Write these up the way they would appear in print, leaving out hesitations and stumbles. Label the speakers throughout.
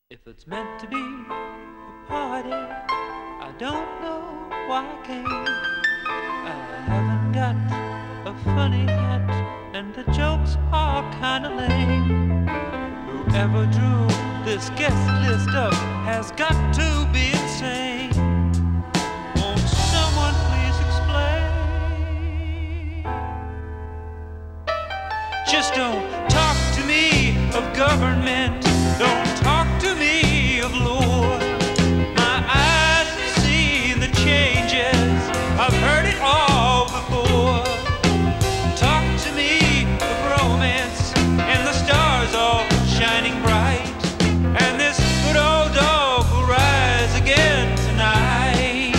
Speaker 1: If it's meant to be a party, I don't know why I came. I haven't got a funny hat, and the jokes are kinda lame. Whoever drew this guest list up has got to be insane. Won't someone please explain? Just don't talk to me of government. Don't talk to me of law. My eyes have seen the changes. I've heard it all before. Talk to me of romance and the stars all shining bright. And this good old dog will rise again tonight.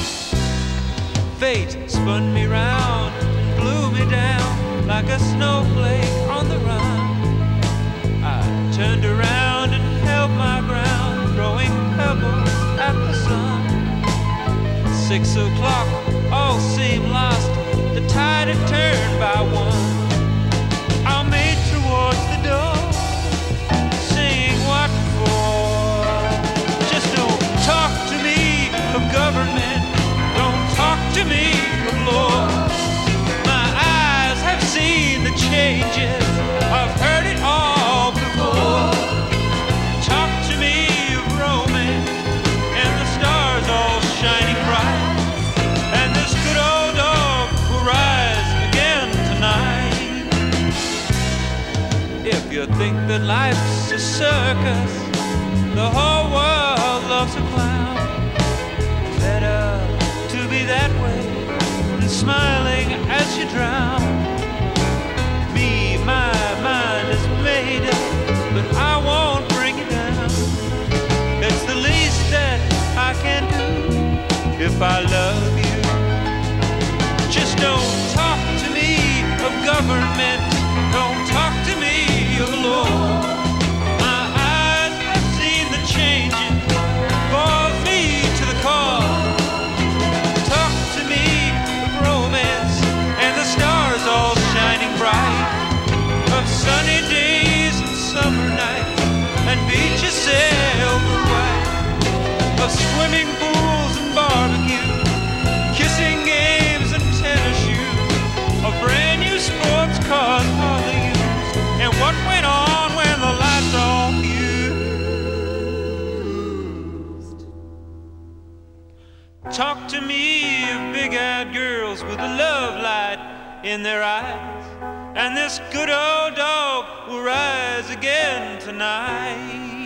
Speaker 1: Fate spun me round and blew me down like a snowflake on the run. I turned around and held my ground, throwing pebbles at the sun. 6 o'clock, all seemed lost. The tide had turned by one. I made towards the door, saying what for? Just don't talk to me of government. Don't talk to me of law. My eyes have seen the changes. I've heard it all before. Talk to me of romance and the stars all shining bright. And this good old dog will rise again tonight. If you think that life's a circus, the whole world loves a clown. Better to be that way than smiling as you drown. My mind is made up, but I won't bring it down. It's the least that I can do if I love you. Just don't talk to me of government. Don't talk to me of law. My eyes have seen the changing, bore me to the core. Talk to me of romance and the stars all shining bright. Of sunny days and summer nights and beaches silver white. Of swimming pools and barbecue, kissing games and tennis shoes. Of brand new sports cars hardly used, and what went on when the lights all fused. Talk to me of big-eyed girls with a love light in their eyes. And this good old dog will rise again tonight.